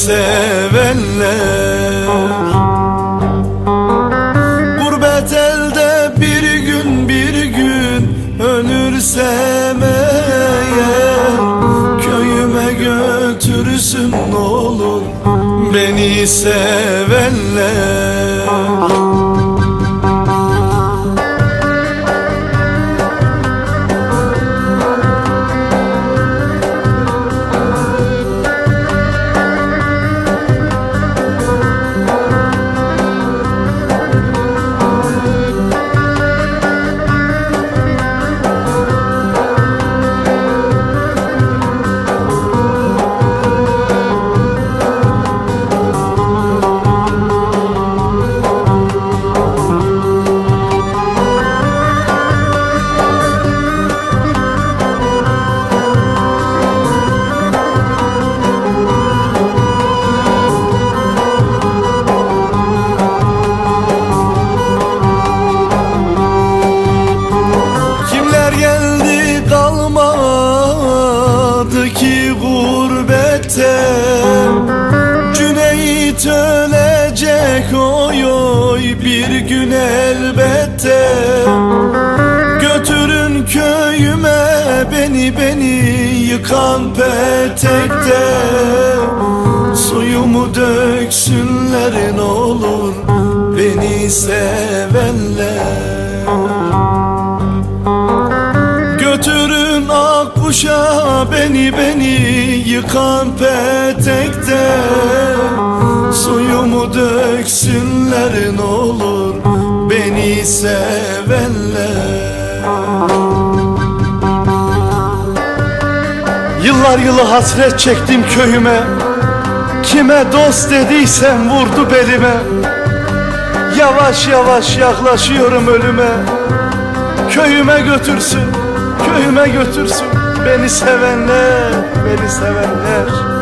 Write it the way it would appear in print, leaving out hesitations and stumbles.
sevenler. Gurbet elde bir gün ölürsem eğer, köyüme götürsün ne olur beni sevenler. Geldi kalmadı ki gurbette, Cüneyt ölecek oy oy bir gün elbette. Götürün köyüme beni yıkan petekte, suyumu döksünler ne olur beni sevenler. Götürün Akkuş'a beni yıkan petekte, suyumu döksünler ne olur beni sevenler. Yıllar yılı hasret çektim köyüme, kime dost dediysem vurdu belime. Yavaş yavaş yaklaşıyorum ölüme, köyüme götürsün beni sevenler, beni sevenler.